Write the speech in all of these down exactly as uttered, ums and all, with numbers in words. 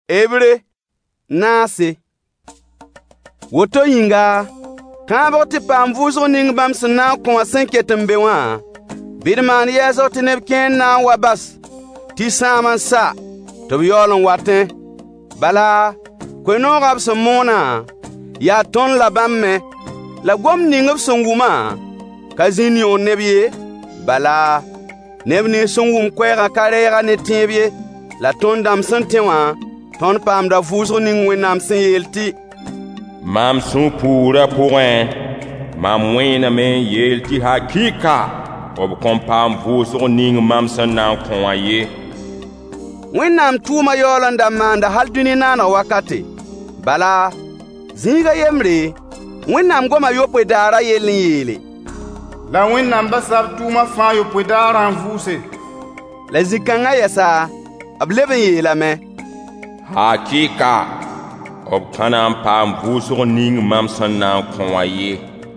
ebre naase woto yinga kãabg tɩ paam vʋʋsg ning bãmb sẽn na n kõ wã sẽn ket n be wã bɩd maan yɛɛsg tɩ neb kẽer na n wa bas tɩ sãam n sa tɩ b yaool n watẽ. Bala koe-noogã b sẽn moonã yaa tõnd la bãmb me, la gom ning b sẽn wʋmã ka zĩnd yõor neb ye. Bala neb nins sẽn wʋm koɛɛgã ka reega ne tẽeb ye. La tõnd dãmb sẽn tẽ wã tõnd paamda vʋʋsg ning Wẽnnaam sẽn yeel tɩ: Mam sũ puurã pʋgẽ mam wẽename n yeel tɩ hakɩɩka b kõn paam vʋʋsg ning mam sẽn na n kõ wã ye. Wẽnnaam tʋʋmã yaool n da maanda hal dũni naaneg wakate. Bala zĩiga yembre Wẽnnaam goma yopoe daarã yell n yeele: La Wẽnnaam basa b tʋʋmã fãa yopoe daarã n vʋʋse. La zĩ-kãngã yɛsa b leb n yeelame: Hakɩɩka b ka na n paam vʋʋsg ning mam sẽn na n kõ wã ye.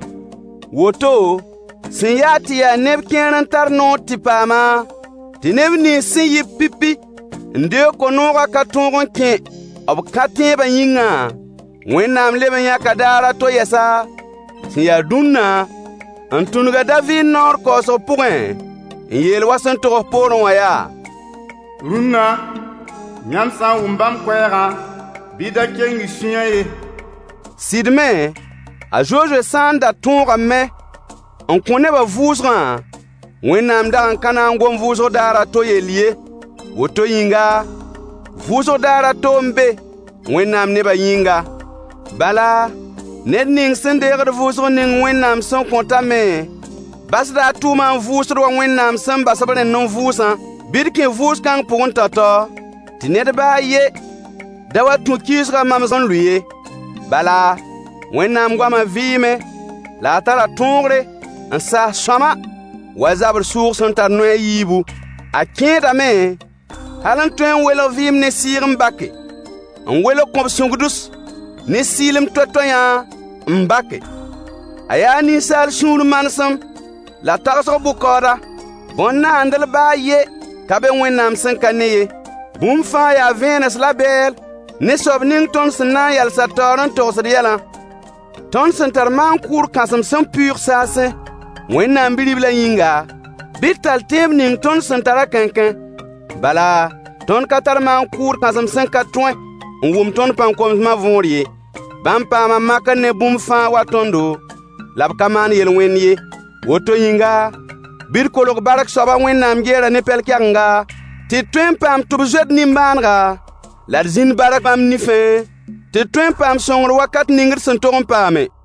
Woto sẽn yaa tɩ yaa neb kẽer n tar noor tɩ paama, tɩ neb nins sẽn yɩ pipi n deeg ko-noogã ka tõog n kẽ b ka tẽebã yĩngã, Wẽnnaam leb n yãka daarã to yɛsa sẽn yaa dũnnã n tũnug a Daviid naoor kaoosg pʋgẽ n yeel wa sẽn togs poorẽ wã yaa: Rũnnã, yãmb sã n wʋm bãmb koɛɛgã, bɩ da keng y sũyã ye. Sɩd me, a Zozoe sã n da tõogame n kõ nebã vʋʋsgã, Wẽnnaam dag n ka na n gom vʋʋsg daarã to yell ye. Woto yĩnga, vʋʋsg daarã to n be Wẽnnaam nebã yĩnga. Bala ned ning sẽn deegd vʋʋsg ning Wẽnnaam sẽn kõtame basda a tʋʋmã n vʋʋsd wa Wẽnnaam sẽn bas b rẽnd n vʋʋsã. Bɩd kẽ vʋʋs-kãng pʋgẽ tao-tao tɩ ned baa a ye da wa tũ kiisgã mams n lʋ ye. Bala Wẽnnaam goamã vɩɩme la a tara tõogre n saas sõama wa zabr sʋʋg sẽn tar noɛ yiibu. A kẽedame hal n tõe n welg vɩɩm ne sɩɩg n bake, n welg kõb sũgdus ne sɩɩlem toɛ-toyã n bake. A yaa ninsaal sũur manesem la tagsg bʋ-kaooda. Bõn-naandl baa ye ka be Wẽnnaam sẽn ka ne ye. Bũmb fãa yaa vẽenes la bɛɛl ne soab ning tõnd sẽn na n yalsa taoor n togsd yɛlã. Tõnd sẽn tar maan-kʋʋr kãsem sẽn pʋʋg saasẽ Wẽnnaam Bi-riblã yĩnga, bɩ d tall tẽeb ning tõnd sẽn tara kẽnkẽ. Bala tõnd ka tar maan-kʋʋr kãsem sẽn ka tõe n wʋm tõnd pãn-komsmã võor ye. Bãmb paama makr ne bũmb fãa wa tõndo, la b ka maan yel-wẽnd ye. Woto yĩnga, bɩ d kolg bark soaba Wẽnnaam geerã ne pɛl-kɛgenga tɩ d tõe n paam tɩ b zoet nimbãanega, la d zĩnd bark bãmb nifẽ tɩ d tõe n paam sõngr wakat ning d sẽn tog n paame.